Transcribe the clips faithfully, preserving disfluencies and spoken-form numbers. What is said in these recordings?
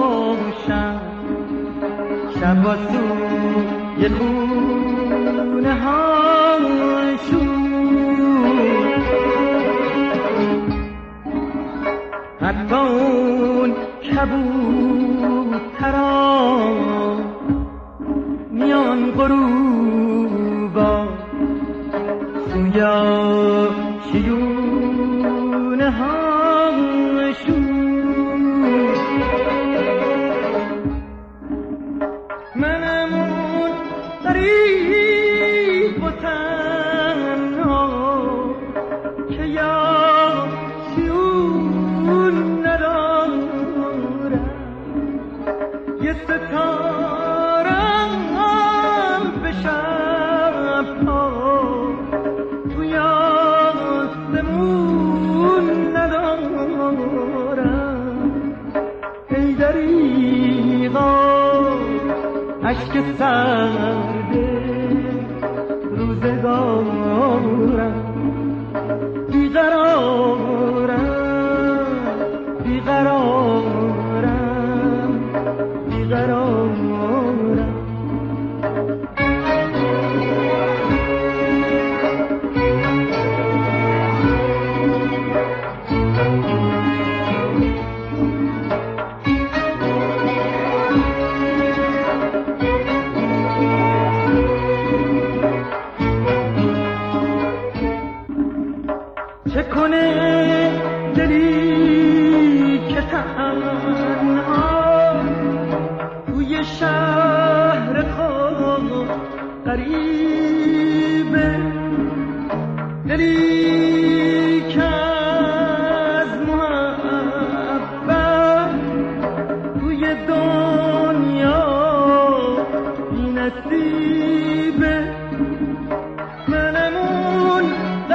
باشم شب با سوی خونه ها شد حتی اون کبوتران میان غروبا سویا شیونه ها شد منم اون غریب و تنها که یا شیون ندارم یه ستارم به شبها توی آسمون ندارم ای دریغا عشق سرده روزگارم بیقرارم بیقرارم بیقرارم چه کنه دلی که تنها توی شهر خود غریبه دلی که از محبت توی دنیا بی نصیبه منم اون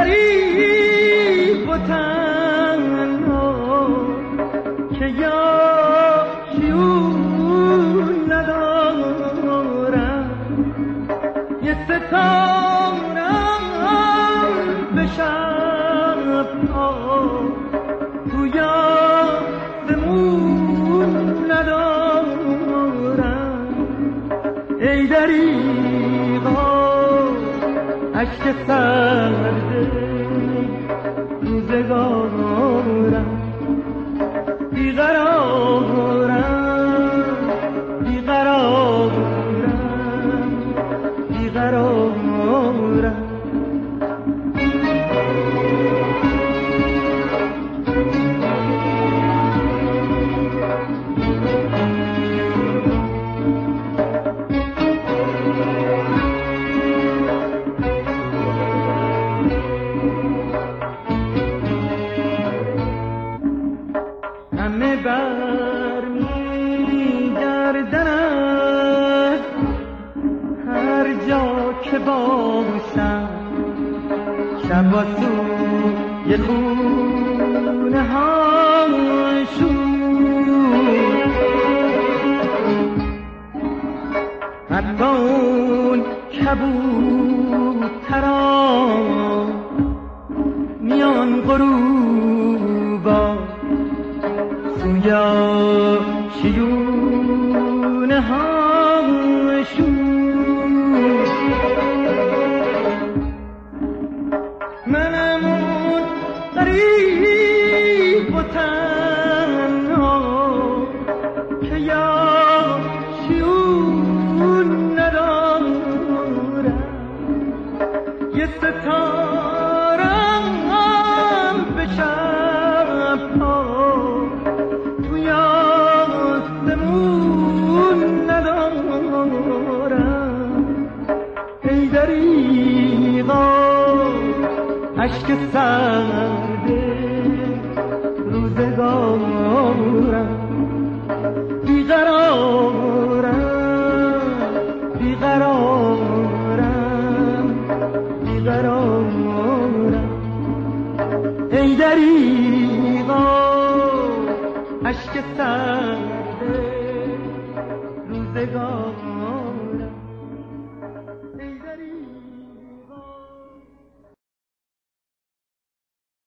غریب و تنها که یا شیون ندارم یه ستارم به شبها توی آسمون ندارم ای دریغا عشق سرده روزگارم بیقرارم بیقرارم بیقرارم همه بر می گردند هر جا که باشم شب با سوی خونه ها شد حتی اون کبوتران میان غروبا سویا شیونه ها شد منم اون غریب و تنها که یا شیون ندارم یه ستارم به شبها توی آسمون ندارم ای دریغا عشق سرده روزگارم بیقرارم بیقرارم بیقرارم ای دریغا عشق سرده روزگارم